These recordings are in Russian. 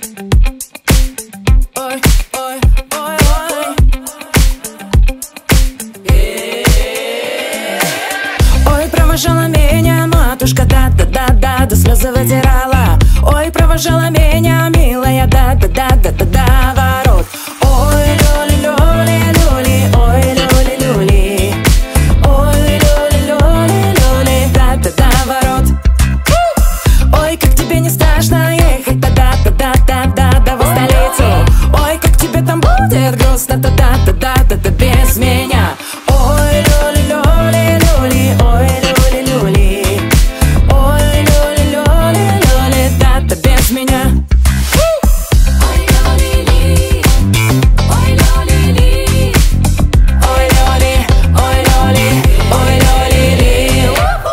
Ой, ой, ой, ой. Ой, провожала меня матушка, да-да-да-да, до слезы вытирала. Ой, провожала меня милая, да-да-да-да-да, ворот. Ой, люли-люли-люли, ой, люли-люли. Ой, люли-люли-люли, да-да-да, ворот. Ой, как тебе не страшно ехать, да-да-да-да-да, в столицу. Ой, как тебе там будет грустно, да-да-да-да-да, без меня. Ой, люли-люли-люли, ой, люли-люли. Ой, люли-люли-люли, да-да, без меня. Ой, люли-ли, ой, люли-ли. Ой, люли, ой, люли, ой, люли-ли.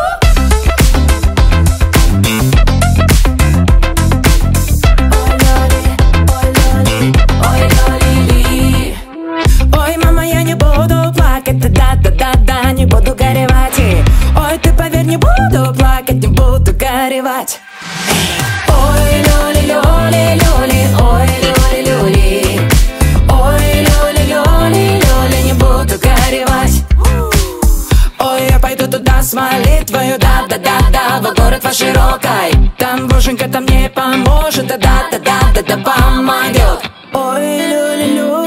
Ой, мама, я не буду плакать, да-да-да-да, не буду горевать. Ой, ты поверь, не буду плакать, не буду горевать. Ой, люли-люли-люли, ой, люли-люли. Ой, люли-люли-люли, не буду горевать. Ой, я пойду туда с молитвою, да-да-да-да, во город во широкой. Там боженька там мне поможет, да-да-да-да-да, помогет. Ой, люли-люли.